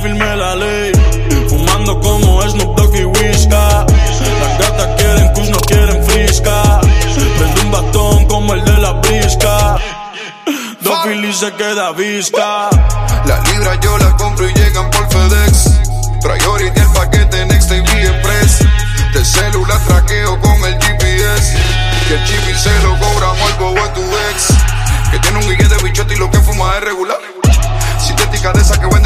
firme la ley, fumando como Snoop Dogg y Whisca. Las gatas quieren kush, no quieren frisca. Prende un bastón como el de la brisca. Dos Philly se queda visca. Las libras yo las compro y llegan por FedEx. Priority el paquete Next TV Express. De celular traqueo con el GPS. Que el chip se lo cobramos al bobo de tu ex. Que tiene un guille de bichote y lo que fuma es regular. Sintética de esa que